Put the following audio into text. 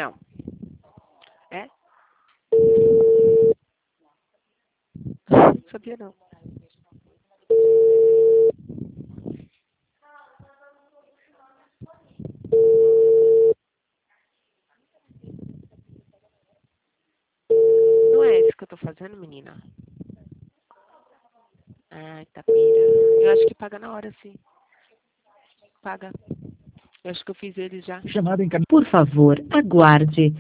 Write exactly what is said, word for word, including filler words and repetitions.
Não. É? Não sabia não. Não é isso que eu tô fazendo, menina? Ai, tapira. Eu acho que paga na hora, sim. Paga. Eu acho que eu fiz ele já. Chamada em Por favor, aguarde.